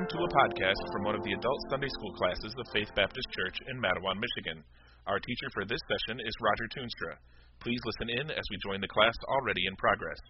to a podcast from one of the adult Sunday school classes of Faith Baptist Church in Mattawan, Michigan. Our teacher for this session is Roger Toonstra. Please listen in as we join the class already in progress.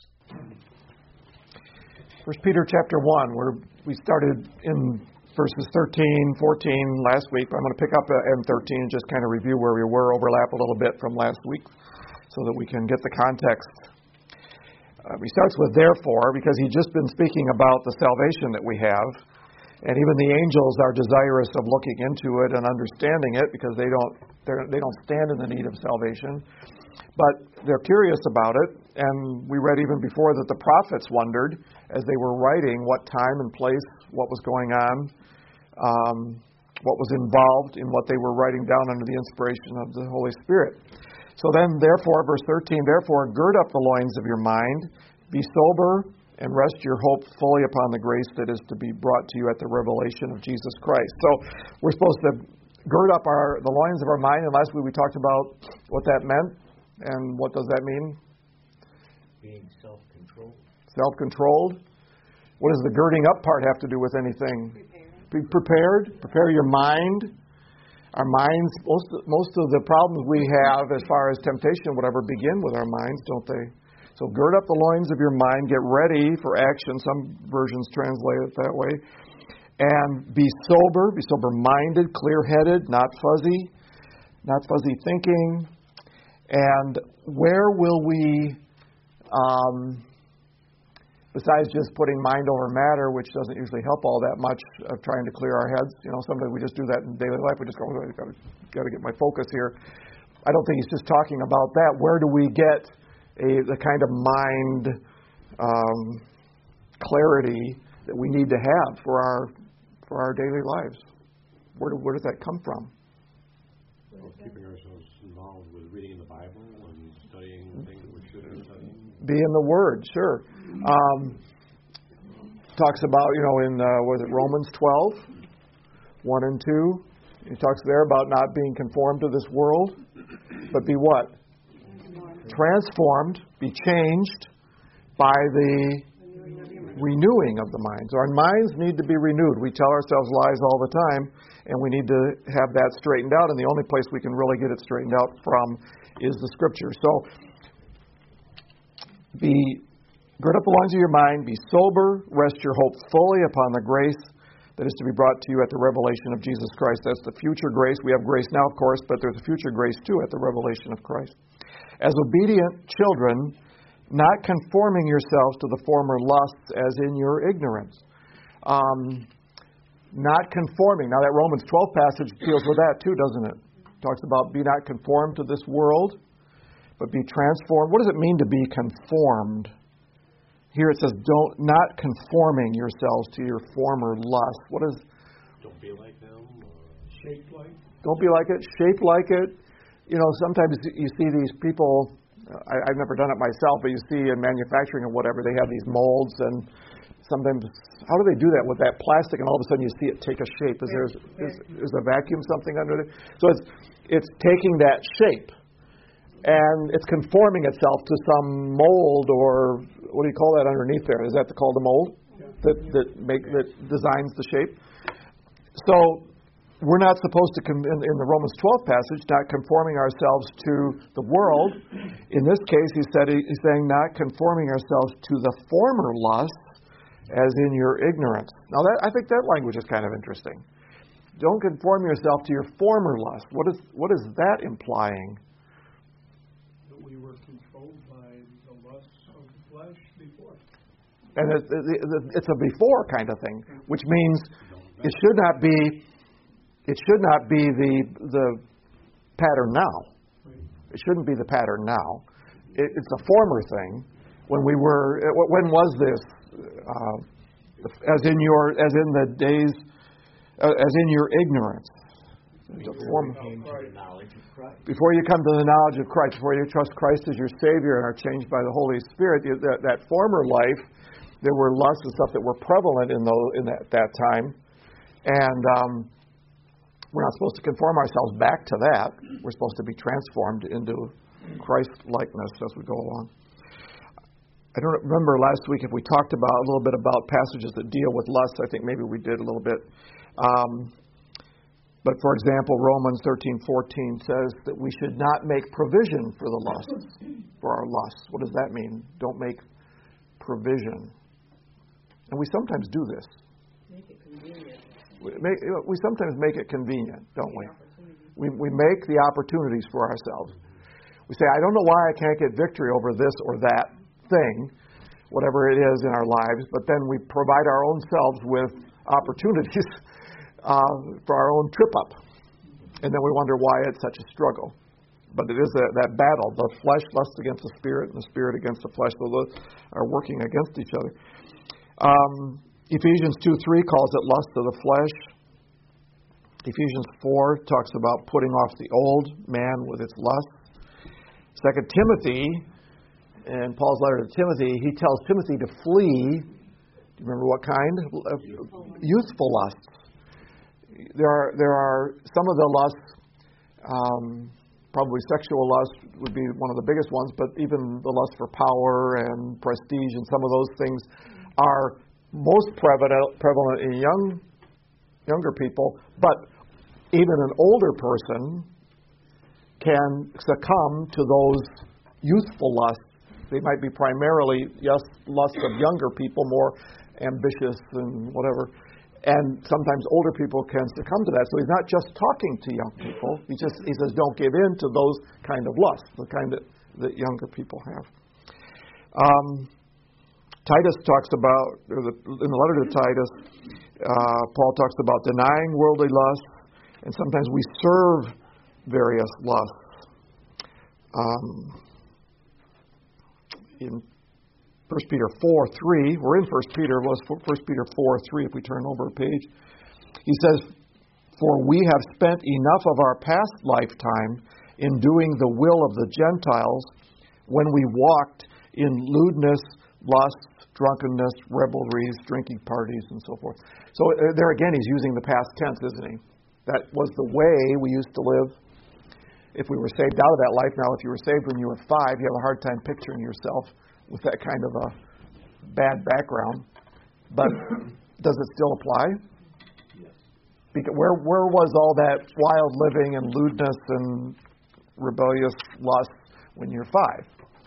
1 Peter chapter 1, where we started in verses 13, 14 last week. I'm going to pick up in 13 and just kind of review where we were, overlap a little bit from last week so that we can get the context. He starts with therefore, because he's just been speaking about the salvation that we have. And even the angels are desirous of looking into it and understanding it because they don't stand in the need of salvation. But they're curious about it. And we read even before that the prophets wondered as they were writing what time and place, what was going on, what was involved in what they were writing down under the inspiration of the Holy Spirit. So then, therefore, verse 13, therefore, gird up the loins of your mind, be sober, and rest your hope fully upon the grace that is to be brought to you at the revelation of Jesus Christ. So we're supposed to gird up the loins of our mind, and last week we talked about what that meant, and what does that mean? Being self-controlled. Self-controlled. What does the girding up part have to do with anything? Be prepared. Prepare your mind. Our minds, most of the problems we have as far as temptation, whatever, begin with our minds, don't they? So gird up the loins of your mind, get ready for action. Some versions translate it that way. And be sober-minded, clear-headed, not fuzzy thinking. And where will we, besides just putting mind over matter, which doesn't usually help all that much of trying to clear our heads. You know, sometimes we just do that in daily life. We just go, got to get my focus here. I don't think he's just talking about that. Where do we get the kind of mind clarity that we need to have for our daily lives? Where does that come from? Well, keeping ourselves involved with reading the Bible and studying things that we should be studying. Be in the Word, sure. Talks about, in Romans 12, 1 and 2. He talks there about not being conformed to this world, but be what? Transformed, be changed by the renewing of the mind. So our minds need to be renewed. We tell ourselves lies all the time, and we need to have that straightened out, and the only place we can really get it straightened out from is the Scripture. So, gird up the loins of your mind, be sober, rest your hope fully upon the grace that is to be brought to you at the revelation of Jesus Christ. That's the future grace. We have grace now, of course, but there's a future grace too at the revelation of Christ. As obedient children, not conforming yourselves to the former lusts as in your ignorance. Not conforming. Now that Romans 12 passage deals with that too, doesn't it? Talks about be not conformed to this world, but be transformed. What does it mean to be conformed? Here it says, not conforming yourselves to your former lust. What is? Don't be like them. Shaped like. Don't be like it. Shaped like it. Sometimes you see these people. I've never done it myself, but you see in manufacturing or whatever, they have these molds, and sometimes how do they do that with that plastic? And all of a sudden you see it take a shape. Is a vacuum something under it? So it's taking that shape. And it's conforming itself to some mold, or what do you call that underneath there? Is that called a mold that designs the shape? So we're not supposed to, in the Romans 12 passage, not conforming ourselves to the world. In this case, he's saying not conforming ourselves to the former lusts, as in your ignorance. Now, I think that language is kind of interesting. Don't conform yourself to your former lust. What is that implying? We were controlled by the lusts of the flesh before. And it's a before kind of thing, which means it should not be the pattern now. It shouldn't be the pattern now. It's a former thing. When was this? As in your ignorance. Before you come to the knowledge of Christ, before you trust Christ as your Savior and are changed by the Holy Spirit, that former life, there were lusts and stuff that were prevalent in that time, and we're not supposed to conform ourselves back to that. We're supposed to be transformed into Christ-likeness as we go along. I don't remember last week if we talked about a little bit about passages that deal with lust. I think maybe we did a little bit. But for example, Romans 13:14 says that we should not make provision for the lusts, for our lusts. What does that mean? Don't make provision. And we sometimes do this. Make it convenient. We sometimes make it convenient, don't we? We make the opportunities for ourselves. We say, I don't know why I can't get victory over this or that thing, whatever it is in our lives, but then we provide our own selves with opportunities for our own trip up. And then we wonder why it's such a struggle. But it is that battle. The flesh lusts against the spirit, and the spirit against the flesh. So those are working against each other. Ephesians 2:3 calls it lust of the flesh. Ephesians 4 talks about putting off the old man with its lusts. 2 Timothy, in Paul's letter to Timothy, he tells Timothy to flee. Do you remember what kind? Youthful lusts. There are some of the lusts, probably sexual lust would be one of the biggest ones, but even the lust for power and prestige and some of those things are most prevalent in younger people, but even an older person can succumb to those youthful lusts. They might be primarily lusts of younger people, more ambitious and whatever. And sometimes older people can succumb to that. So he's not just talking to young people. He says, don't give in to those kind of lusts, the kind that younger people have. Titus talks about, in the letter to Titus, Paul talks about denying worldly lusts, and sometimes we serve various lusts. In 1 Peter 4:3, we're in 1 Peter, 1 Peter 4:3, if we turn over a page. He says, for we have spent enough of our past lifetime in doing the will of the Gentiles when we walked in lewdness, lust, drunkenness, revelries, drinking parties, and so forth. So there again, he's using the past tense, isn't he? That was the way we used to live. If we were saved out of that life, now if you were saved when you were 5, you have a hard time picturing yourself with that kind of a bad background. But does it still apply? Yes. Because where was all that wild living and lewdness and rebellious lust when you're 5?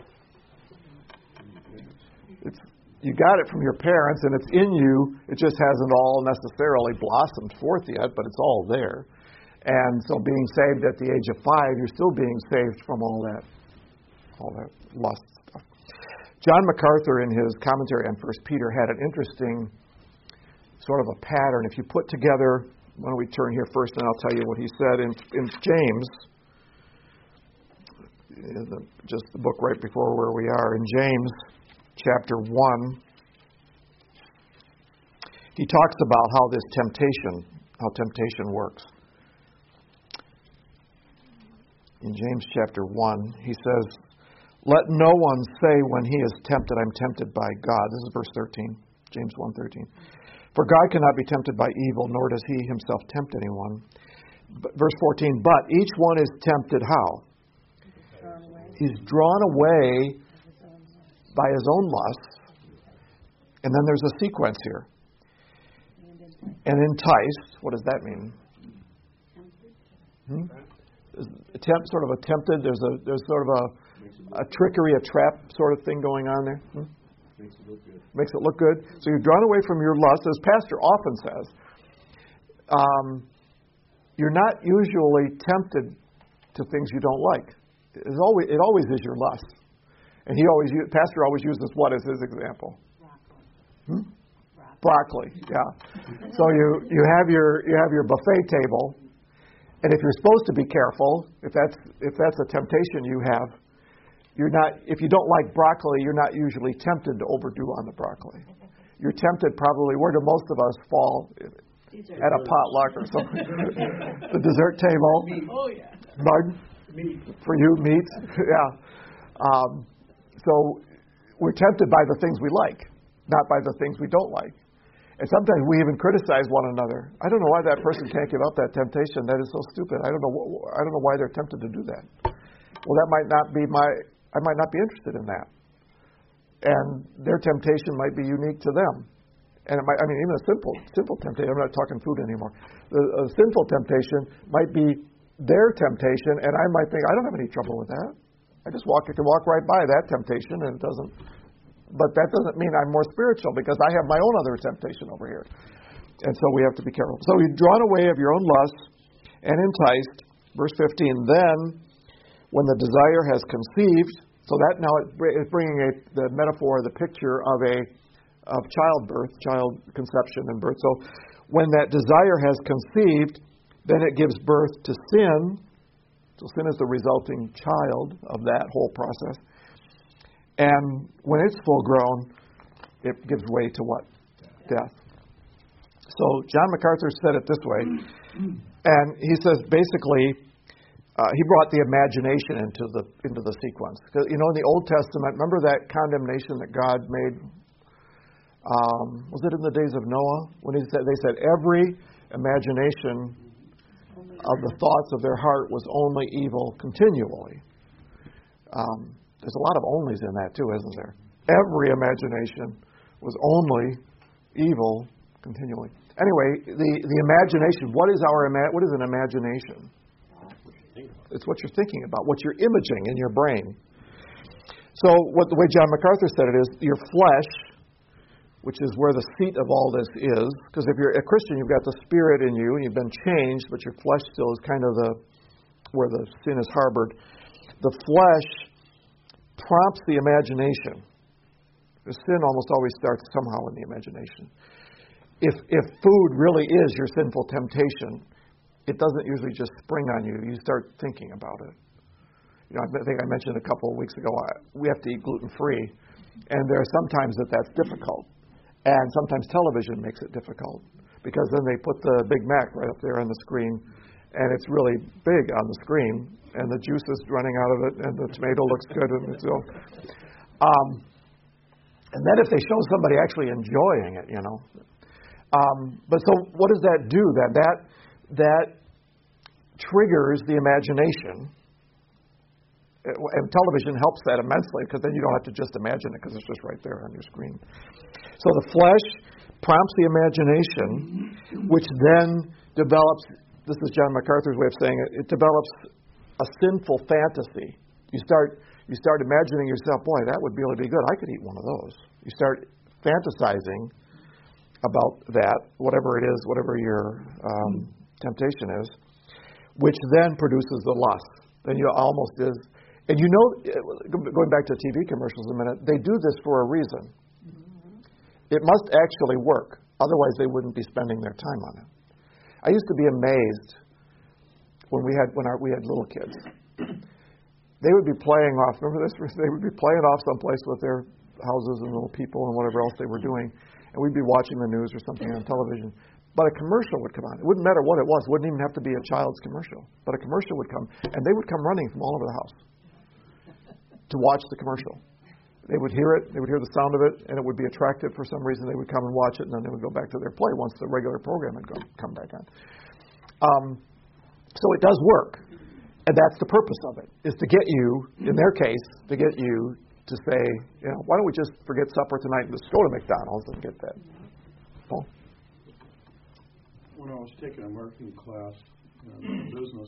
You got it from your parents, and it's in you. It just hasn't all necessarily blossomed forth yet, but it's all there. And so being saved at the age of 5, you're still being saved from all that lust stuff. John MacArthur, in his commentary on 1 Peter, had an interesting sort of a pattern. If you put together, why don't we turn here first, and I'll tell you what he said in James, just the book right before where we are, in James chapter 1, he talks about how temptation works. In James chapter 1, he says, let no one say when he is tempted, I'm tempted by God. This is verse 13, James 1:13. For God cannot be tempted by evil, nor does he himself tempt anyone. Verse 14, but each one is tempted how? He's drawn away by his own lusts. And then there's a sequence here. And enticed, what does that mean? Sort of a tempted, there's sort of a trickery, a trap sort of thing going on there. Makes it look good. Makes it look good. So you're drawn away from your lust, as Pastor often says. You're not usually tempted to things you don't like. It always is your lust. And Pastor always uses what as his example? Broccoli. Yeah. So you have your buffet table, and if you're supposed to be careful, if that's a temptation you have, if you don't like broccoli, you're not usually tempted to overdo on the broccoli. You're tempted probably, where do most of us fall? At a potluck or something. The dessert table. Oh, yeah. Pardon? Meat. For you, meat. Yeah. So we're tempted by the things we like, not by the things we don't like. And sometimes we even criticize one another. I don't know why that person can't give up that temptation. That is so stupid. I don't know why they're tempted to do that. Well, I might not be interested in that. and their temptation might be unique to them. And it might, I mean, even a simple temptation, I'm not talking food anymore. A sinful temptation might be their temptation, and I might think, I don't have any trouble with that. I can walk right by that temptation, and it doesn't. But that doesn't mean I'm more spiritual, because I have my own other temptation over here. And so we have to be careful. So you've drawn away of your own lusts and enticed. Verse 15, then when the desire has conceived, so that now it's bringing the metaphor, the picture of childbirth, child conception and birth. So when that desire has conceived, then it gives birth to sin. So sin is the resulting child of that whole process. And when it's full grown, it gives way to what? Death. So John MacArthur said it this way, and he says basically he brought the imagination into the sequence. Because, in the Old Testament, remember that condemnation that God made? Was it in the days of Noah when they said every imagination of the thoughts of their heart was only evil continually. There's a lot of onlys in that too, isn't there? Every imagination was only evil continually. Anyway, the imagination. What is an imagination? It's what you're thinking about, what you're imaging in your brain. So, the way John MacArthur said it is, your flesh, which is where the seat of all this is, because if you're a Christian, you've got the Spirit in you, and you've been changed, but your flesh still is kind of where the sin is harbored. The flesh prompts the imagination. The sin almost always starts somehow in the imagination. If food really is your sinful temptation, it doesn't usually just spring on you. You start thinking about it. I think I mentioned a couple of weeks ago, we have to eat gluten-free, and there are sometimes that's difficult. And sometimes television makes it difficult, because then they put the Big Mac right up there on the screen, and it's really big on the screen, and the juice is running out of it, and the tomato looks good, and so. And then if they show somebody actually enjoying it, but so what does that do then? That triggers the imagination, and television helps that immensely, because then you don't have to just imagine it, because it's just right there on your screen. So the flesh prompts the imagination, which then develops, this is John MacArthur's way of saying it develops a sinful fantasy. You start imagining yourself, boy, that would really be good. I could eat one of those. You start fantasizing about that, whatever it is, whatever your temptation is, which then produces the lust. Then you almost is, and going back to TV commercials a minute, they do this for a reason. It must actually work. Otherwise, they wouldn't be spending their time on it. I used to be amazed when we had little kids. They would be playing off. Remember this? They would be playing off someplace with their houses and little people and whatever else they were doing, and we'd be watching the news or something on television. But a commercial would come on. It wouldn't matter what it was. It wouldn't even have to be a child's commercial. But a commercial would come, and they would come running from all over the house to watch the commercial. They would hear it. They would hear the sound of it, and it would be attractive for some reason. They would come and watch it, and then they would go back to their play once the regular program had come back on. So it does work, and that's the purpose of it, is to get you, in their case, to get you to say, why don't we just forget supper tonight and just go to McDonald's and get that? Paul? When I was taking a marketing class in business,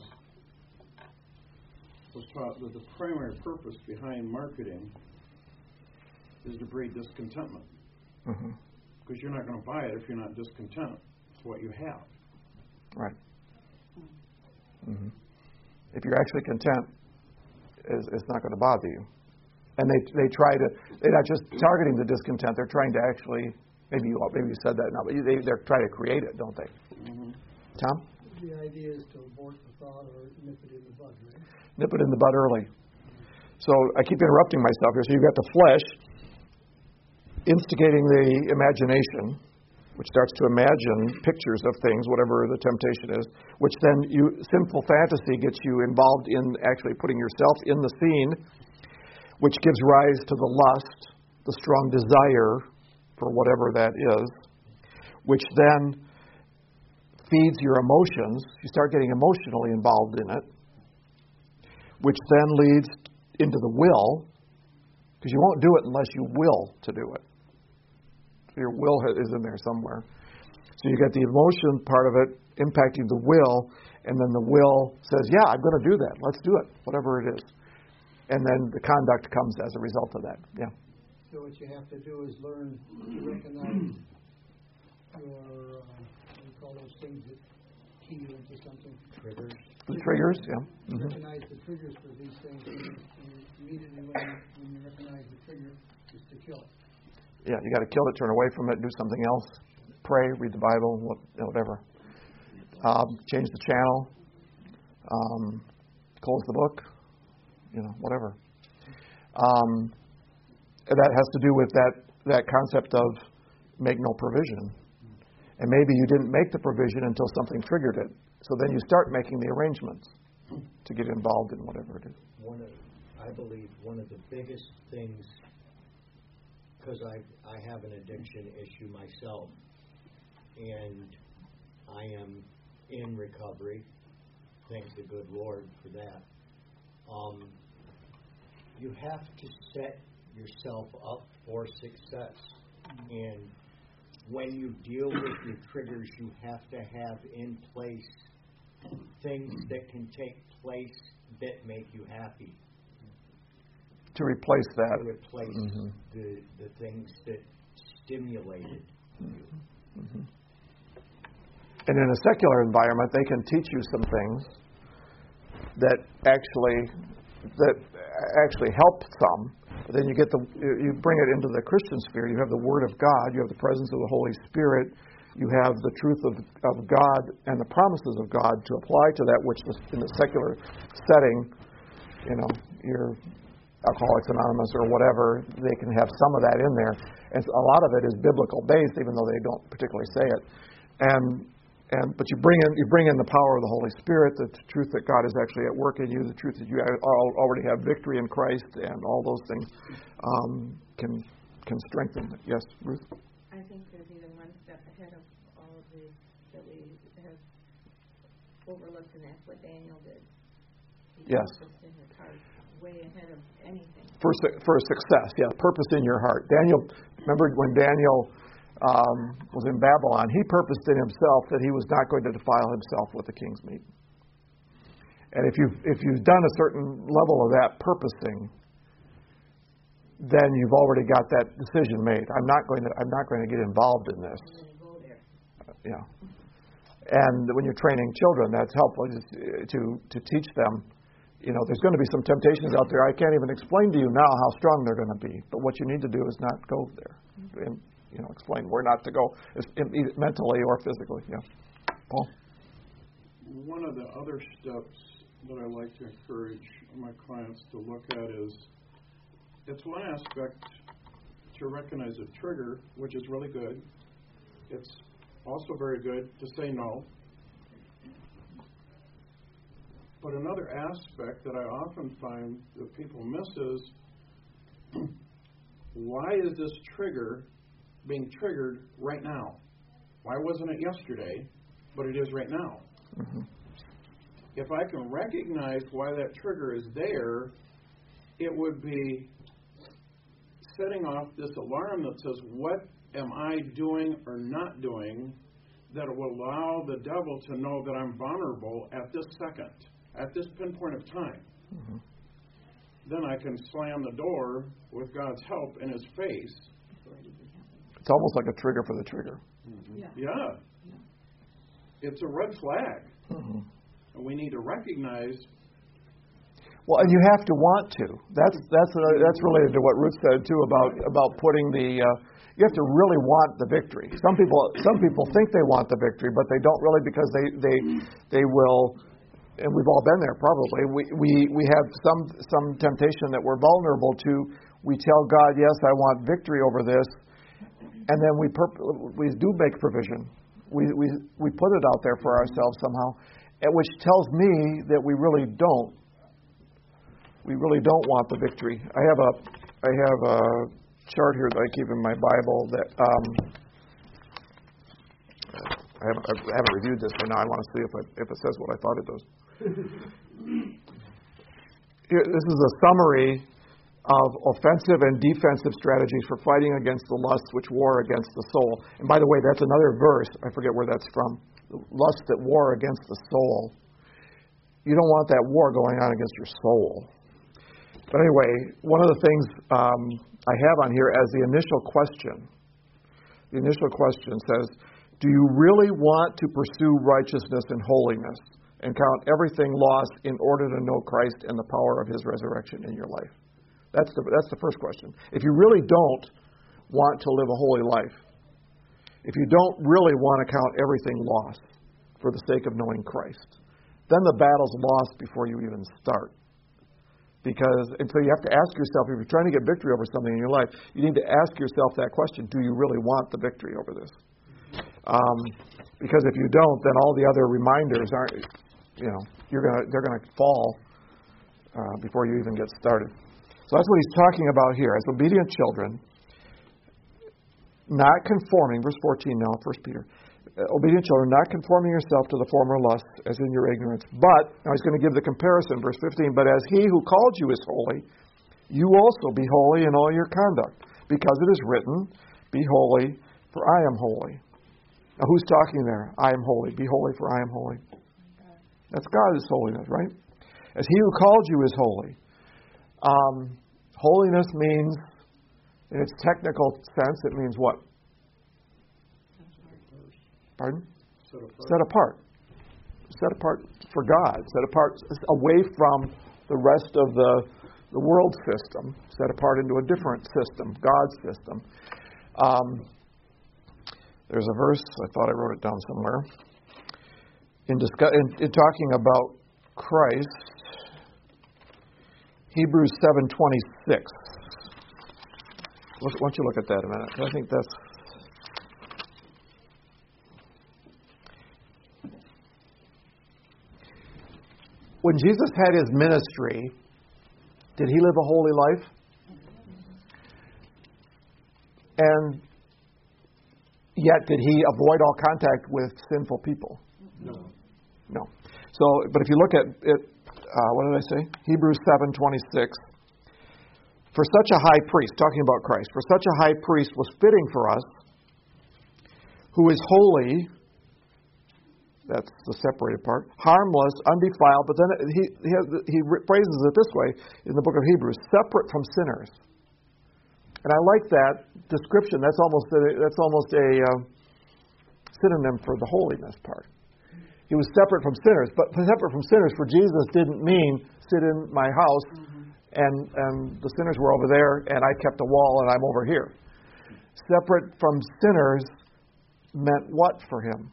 I was taught that the primary purpose behind marketing is to breed discontentment. Because you're not going to buy it if you're not discontent with what you have. Right. If you're actually content, it's not going to bother you. And they're not just targeting the discontent, they're trying to actually, maybe you said that now, but they're trying to create it, don't they? Tom? The idea is to abort the thought or nip it in the bud, right? Nip it in the bud early. So I keep interrupting myself here. So you've got the flesh instigating the imagination, which starts to imagine pictures of things, whatever the temptation is, which then sinful fantasy gets you involved in actually putting yourself in the scene, which gives rise to the lust, the strong desire for whatever that is, which then feeds your emotions. You start getting emotionally involved in it, which then leads into the will, Because you won't do it unless you will to do it. Your will is in there somewhere. So you get the emotion part of it impacting the will, and then the will says, yeah, I'm going to do that. Let's do it, whatever it is. And then the conduct comes as a result of that. Yeah. So what you have to do is learn to recognize your, what do you call those things that key you into something? Triggers. The triggers, yeah. Mm-hmm. Recognize the triggers for these things, and immediately when you recognize the trigger, is to kill it. Yeah, you got to kill it, turn away from it, do something else. Pray, read the Bible, whatever. Change the channel. Close the book. Whatever. And that has to do with that concept of make no provision. And maybe you didn't make the provision until something triggered it. So then you start making the arrangements to get involved in whatever it is. I believe one of the biggest things, because I have an addiction issue myself, and I am in recovery. Thank the good Lord for that. You have to set yourself up for success. And when you deal with your triggers, you have to have in place things that can take place that make you happy. To replace that. To replace the things that stimulated you. Mm-hmm. And in a secular environment, they can teach you some things that actually help some. But then you bring it into the Christian sphere. You have the Word of God. You have the presence of the Holy Spirit. You have the truth of God and the promises of God to apply to that which in the secular setting, your Alcoholics Anonymous or whatever, they can have some of that in there. And a lot of it is biblical based, even though they don't particularly say it. But you bring in the power of the Holy Spirit, the truth that God is actually at work in you, the truth that you already have victory in Christ, and all those things can strengthen it. Yes, Ruth? I think there's even one step ahead of all of these that we have overlooked, and that's what Daniel did. He focused in his heart way ahead of anything. For success, yeah, purpose in your heart. Daniel, remember when Daniel was in Babylon, he purposed in himself that he was not going to defile himself with the king's meat. And if you've done a certain level of that purposing, then you've already got that decision made. I'm not going to get involved in this. Yeah. And when you're training children, that's helpful to teach them. There's going to be some temptations out there. I can't even explain to you now how strong they're going to be. But what you need to do is not go there. And, explain where not to go, mentally or physically. Yeah. Paul? One of the other steps that I like to encourage my clients to look at is, it's one aspect to recognize a trigger, which is really good. It's also very good to say no. But another aspect that I often find that people miss is, why is this trigger being triggered right now? Why wasn't it yesterday, but it is right now? Mm-hmm. If I can recognize why that trigger is there, it would be setting off this alarm that says, what am I doing or not doing that will allow the devil to know that I'm vulnerable at this second, at this pinpoint of time? Mm-hmm. Then I can slam the door with God's help in his face. It's almost like a trigger for the trigger. Mm-hmm. Yeah. It's a red flag. Mm-hmm. And we need to recognize. Well, and you have to want to. That's related to what Ruth said too about putting the. You have to really want the victory. Some people think they want the victory, but they don't really, because they will. And we've all been there probably. We have some temptation that we're vulnerable to. We tell God, yes, I want victory over this, and then we do make provision. We put it out there for ourselves somehow, which tells me that we really don't. We really don't want the victory. I have a chart here that I keep in my Bible that I haven't reviewed this, but now I want to see if it says what I thought it does. Here, this is a summary of offensive and defensive strategies for fighting against the lusts which war against the soul. And by the way, that's another verse. I forget where that's from. Lust that war against the soul. You don't want that war going on against your soul. But anyway, one of the things I have on here as the initial question says, do you really want to pursue righteousness and holiness and count everything lost in order to know Christ and the power of His resurrection in your life? That's the first question. If you really don't want to live a holy life, if you don't really want to count everything lost for the sake of knowing Christ, then the battle's lost before you even start. And so you have to ask yourself, if you're trying to get victory over something in your life, you need to ask yourself that question: do you really want the victory over this? Because if you don't, then all the other reminders aren't. They're gonna fall before you even get started. So that's what he's talking about here. As obedient children, not conforming, verse 14 now, 1 Peter. Obedient children, not conforming yourself to the former lusts as in your ignorance. But, now he's going to give the comparison, verse 15, but as He who called you is holy, you also be holy in all your conduct. Because it is written, be holy, for I am holy. Now who's talking there? I am holy. Be holy, for I am holy. That's God's holiness, right? As He who called you is holy. Holiness means, in its technical sense, it means what? Pardon? Set apart. Set apart for God. Set apart away from the rest of the world system. Set apart into a different system, God's system. There's a verse, I thought I wrote it down somewhere, in talking about Christ. Hebrews 7:26. Why don't you look at that a minute? I think that's... When Jesus had His ministry, did He live a holy life? And yet, did He avoid all contact with sinful people? No. No. So, but if you look at it, what did I say? Hebrews 7:26. For such a high priest, talking about Christ, for such a high priest was fitting for us, who is holy, that's the separated part, harmless, undefiled, but then he phrases it this way in the book of Hebrews, separate from sinners. And I like that description. That's almost a synonym for the holiness part. He was separate from sinners, but separate from sinners for Jesus didn't mean sit in my house and the sinners were over there and I kept a wall and I'm over here. Separate from sinners meant what for Him?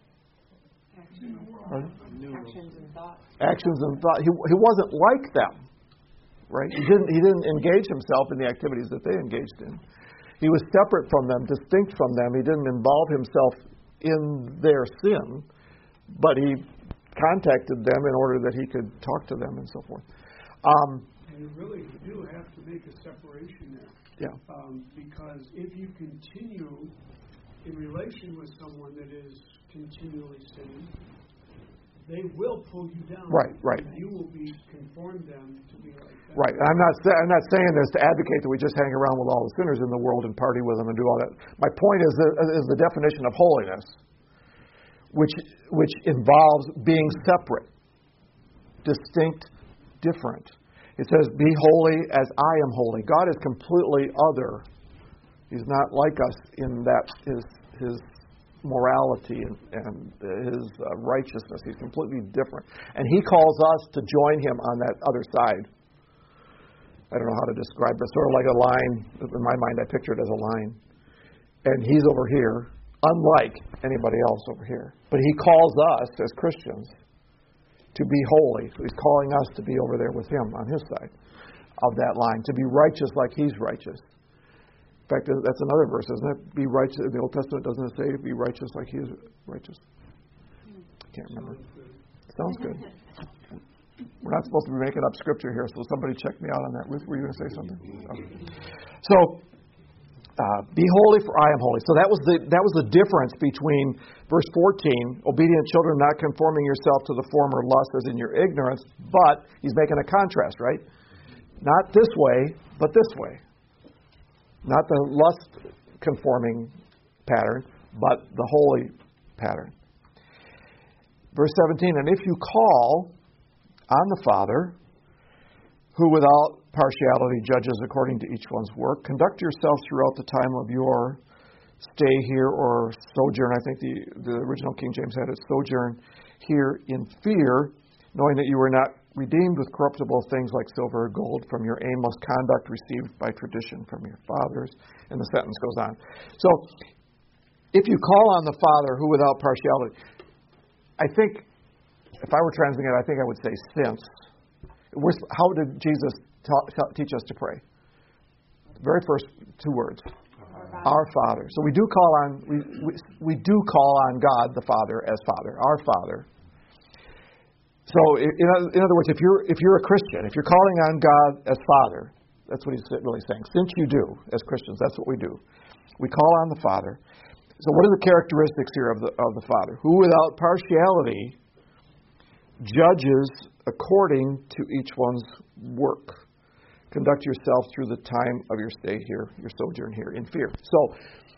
Actions and thoughts. Actions and thoughts. He wasn't like them, right? He didn't engage Himself in the activities that they engaged in. He was separate from them, distinct from them. He didn't involve Himself in their sin, but He contacted them in order that He could talk to them and so forth. And you really do have to make a separation there. Yeah. Because if you continue in relation with someone that is continually sinning, they will pull you down. Right. You will conform them to be like that. Right. I'm not saying this to advocate that we just hang around with all the sinners in the world and party with them and do all that. My point is the definition of holiness, which involves being separate, distinct, different. It says, be holy as I am holy. God is completely other. He's not like us in that his morality and his righteousness. He's completely different. And He calls us to join Him on that other side. I don't know how to describe it. Sort of like a line. In my mind, I picture it as a line. And He's over here, unlike anybody else over here. But He calls us as Christians to be holy. So He's calling us to be over there with Him on His side of that line, to be righteous like He's righteous. In fact, that's another verse, isn't it? Be righteous. In the Old Testament, doesn't it say be righteous like He is righteous? I can't remember. Sounds good. We're not supposed to be making up scripture here, so somebody check me out on that. Ruth, were you going to say something? Okay. So, be holy, for I am holy. So that was the difference between verse 14, obedient children, not conforming yourself to the former lust as in your ignorance, but he's making a contrast, right? Not this way, but this way. Not the lust-conforming pattern, but the holy pattern. Verse 17, and if you call on the Father, who without partiality judges according to each one's work, conduct yourselves throughout the time of your stay here or sojourn. I think the original King James had it, sojourn here in fear, knowing that you were not redeemed with corruptible things like silver or gold from your aimless conduct received by tradition from your fathers. And the sentence goes on. So, if you call on the Father who without partiality, I think, if I were translating it, I think I would say since. How did Jesus teach us to pray? The very first two words. Our Father. So we do call on God the Father as Father, our Father. So in other words, if you're a Christian, if you're calling on God as Father, that's what he's really saying. Since you do, as Christians, that's what we do. We call on the Father. So what are the characteristics here of the Father? Who without partiality judges according to each one's work. Conduct yourself through the time of your stay here, your sojourn here, in fear. So,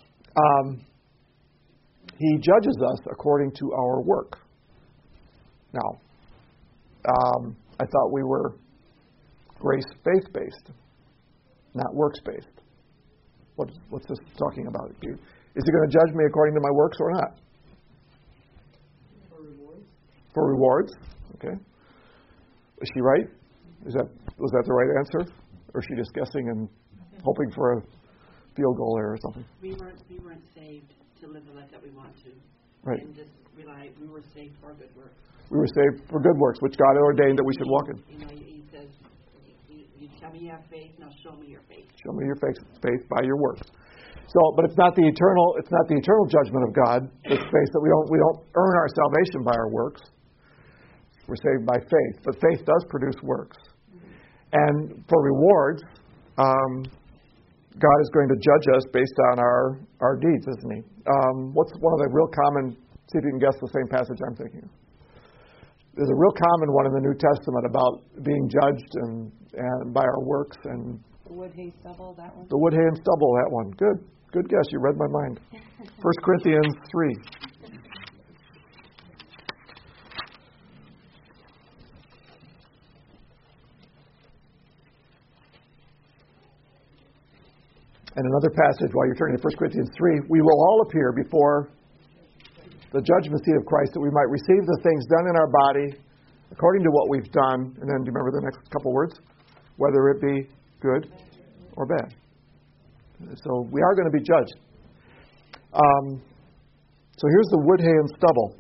he judges us according to our work. Now, I thought we were grace faith-based, not works-based. What's this talking about? Is he going to judge me according to my works or not? For rewards. For rewards? Okay. Is she right? Was that the right answer? Or is she just guessing and hoping for a field goal there or something? We weren't saved to live the life that we want to. Right. And just rely. We were saved for good works. We were saved for good works, which God ordained that we should walk in. You know, he says, you tell me you have faith, now show me your faith. Show me your faith by your works. So, but it's not the eternal judgment of God. It's faith that we don't earn our salvation by our works. We're saved by faith, but faith does produce works. And for rewards, God is going to judge us based on our deeds, isn't he? What's one of the real common, see if you can guess the same passage I'm thinking of. There's a real common one in the New Testament about being judged and by our works. And the wood, hay, stubble, that one? The wood, hay, and stubble, that one. Good guess. You read my mind. 1 Corinthians 3. And another passage while you're turning to 1 Corinthians 3, we will all appear before the judgment seat of Christ that we might receive the things done in our body according to what we've done. And then do you remember the next couple words? Whether it be good or bad. So we are going to be judged. So here's the wood, hay, and stubble.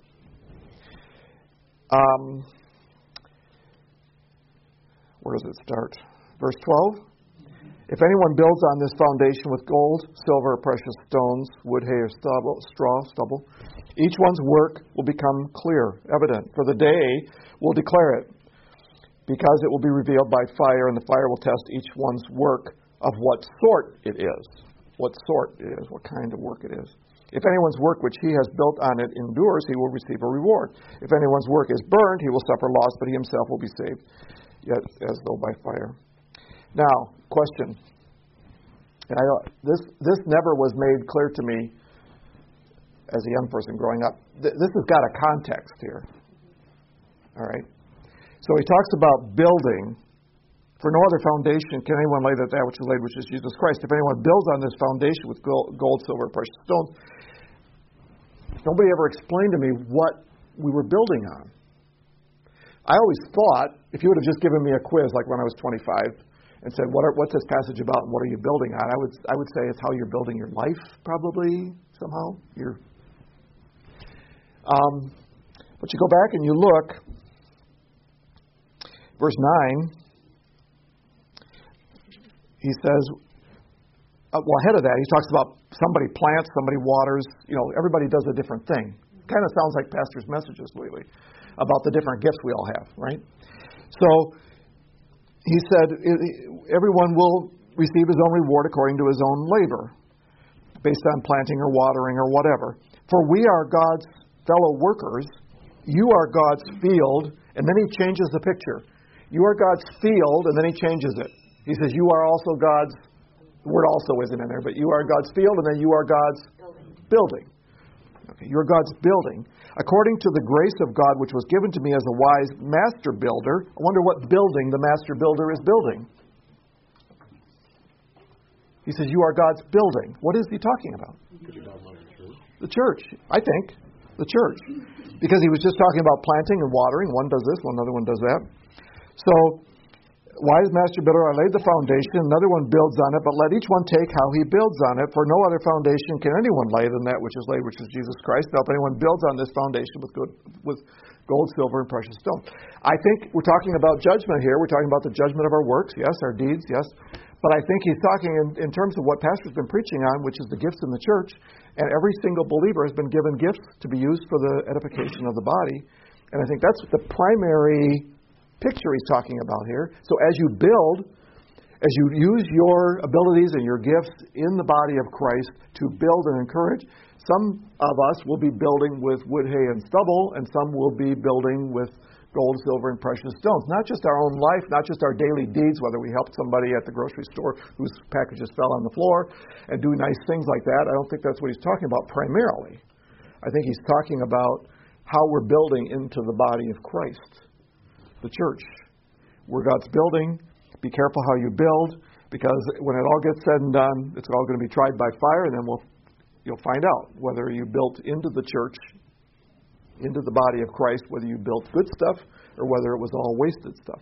Where does it start? Verse 12. If anyone builds on this foundation with gold, silver, precious stones, wood, hay, or stubble, each one's work will become clear, evident. For the day will declare it, because it will be revealed by fire, and the fire will test each one's work of what sort it is. What sort it is, what kind of work it is. If anyone's work which he has built on it endures, he will receive a reward. If anyone's work is burned, he will suffer loss, but he himself will be saved, yet as though by fire. Now, question. And this never was made clear to me as a young person growing up. This has got a context here. All right? So he talks about building. For no other foundation can anyone lay that which is laid, which is Jesus Christ. If anyone builds on this foundation with gold, silver, precious stones, nobody ever explained to me what we were building on. I always thought, if you would have just given me a quiz like when I was 25 and said, what's this passage about and what are you building on? I would say it's how you're building your life, probably, somehow. But you go back and you look, verse 9, he says, ahead of that, he talks about somebody plants, somebody waters. Everybody does a different thing. Kind of sounds like pastors' messages lately about the different gifts we all have, right? So he said, everyone will receive his own reward according to his own labor, based on planting or watering or whatever. For we are God's fellow workers. You are God's field. And then he changes the picture. You are God's field, and then he changes it. He says, you are also God's, the word also isn't in there, but you are God's field, and then you are God's building. Okay, you're God's building. According to the grace of God, which was given to me as a wise master builder. I wonder what building the master builder is building. He says, you are God's building. What is he talking about? The church, I think. The church. Because he was just talking about planting and watering. One does this, one other one does that. So, wise master builder, I laid the foundation, another one builds on it, but let each one take how he builds on it, for no other foundation can anyone lay than that which is laid, which is Jesus Christ. Now, if anyone builds on this foundation with gold, silver, and precious stone. I think we're talking about judgment here. We're talking about the judgment of our works, yes, our deeds, yes. But I think he's talking in terms of what Pastor's been preaching on, which is the gifts in the church, and every single believer has been given gifts to be used for the edification of the body. And I think that's the primary picture he's talking about here. So as you build, as you use your abilities and your gifts in the body of Christ to build and encourage, some of us will be building with wood, hay, and stubble, and some will be building with gold, silver, and precious stones. Not just our own life, not just our daily deeds, whether we helped somebody at the grocery store whose packages fell on the floor and do nice things like that. I don't think that's what he's talking about primarily. I think he's talking about how we're building into the body of Christ. The church. We're God's building. Be careful how you build, because when it all gets said and done, it's all going to be tried by fire, and then you'll find out whether you built into the church, into the body of Christ, whether you built good stuff or whether it was all wasted stuff.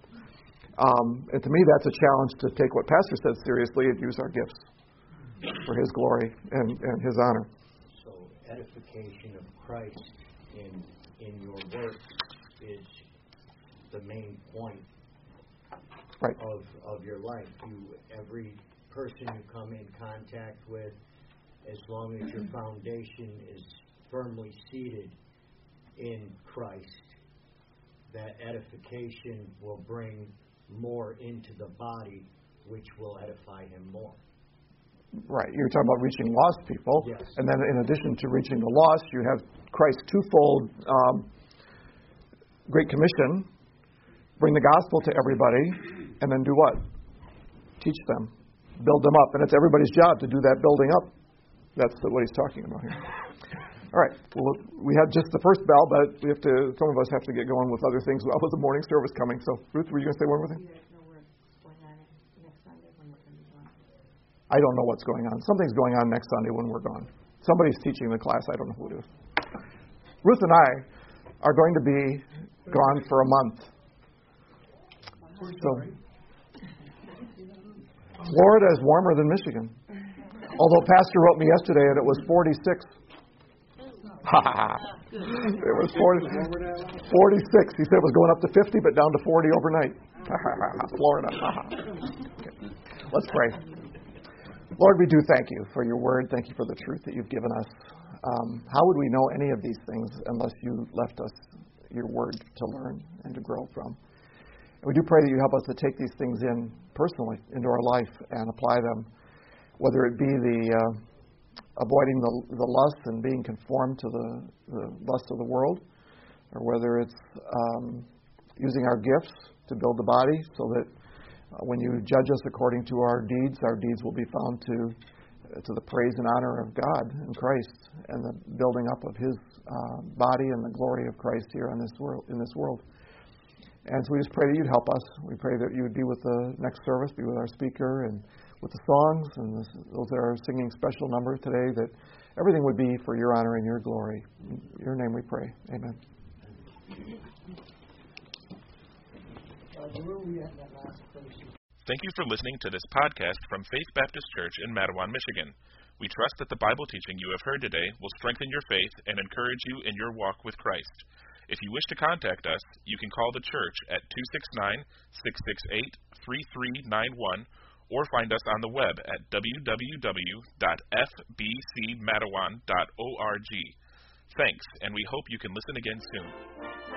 And to me, that's a challenge to take what Pastor said seriously and use our gifts for His glory and His honor. So edification of Christ in your work is the main point right. of your life. Every person you come in contact with, as long as your foundation is firmly seated in Christ, that edification will bring more into the body, which will edify Him more. Right. You're talking about reaching lost people. Yes. And then in addition to reaching the lost, you have Christ's twofold Great Commission. Bring the gospel to everybody, and then do what? Teach them. Build them up. And it's everybody's job to do that building up. That's what he's talking about here. All right. Well, we had just the first bell, but some of us have to get going with other things with the morning service coming. So, Ruth, were you going to say one more thing? I don't know what's going on. Something's going on next Sunday when we're gone. Somebody's teaching the class. I don't know who it is. Ruth and I are going to be gone for a month. So, Florida is warmer than Michigan. Although Pastor wrote me yesterday and it was 46. It was 46. He said it was going up to 50, but down to 40 overnight. Florida. Okay. Let's pray. Lord, we do thank you for your word. Thank you for the truth that you've given us. How would we know any of these things unless you left us your word to learn and to grow from? We do pray that you help us to take these things in personally into our life and apply them, whether it be the avoiding the lust and being conformed to the lust of the world, or whether it's using our gifts to build the body so that when you judge us according to our deeds will be found to the praise and honor of God and Christ and the building up of His body and the glory of Christ here in this world. And so we just pray that you'd help us. We pray that you would be with the next service, be with our speaker and with the songs and those that are singing special number today, that everything would be for your honor and your glory. In your name we pray. Amen. Thank you for listening to this podcast from Faith Baptist Church in Matawan, Michigan. We trust that the Bible teaching you have heard today will strengthen your faith and encourage you in your walk with Christ. If you wish to contact us, you can call the church at 269-668-3391 or find us on the web at www.fbcmatawan.org. Thanks, and we hope you can listen again soon.